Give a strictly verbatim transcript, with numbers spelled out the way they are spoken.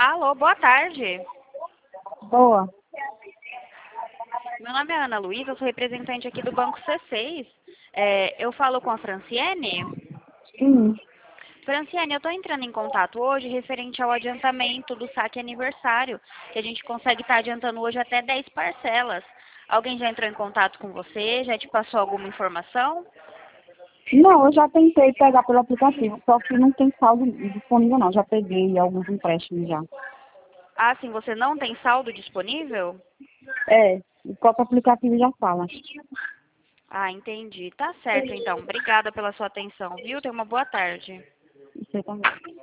Alô, boa tarde. Boa. Meu nome é Ana Luísa, eu sou representante aqui do Banco C seis. É, eu falo com a Franciene. Sim. Franciene, eu estou entrando em contato hoje referente ao adiantamento do saque aniversário, que a gente consegue estar adiantando hoje até dez parcelas. Alguém já entrou em contato com você? Já te passou alguma informação? Não, eu já tentei pegar pelo aplicativo, só que não tem saldo disponível não. Já peguei alguns empréstimos já. Ah, sim, você não tem saldo disponível? É, o próprio aplicativo já fala. Ah, entendi. Tá certo, então. Obrigada pela sua atenção, viu? Tenha uma boa tarde. Você também.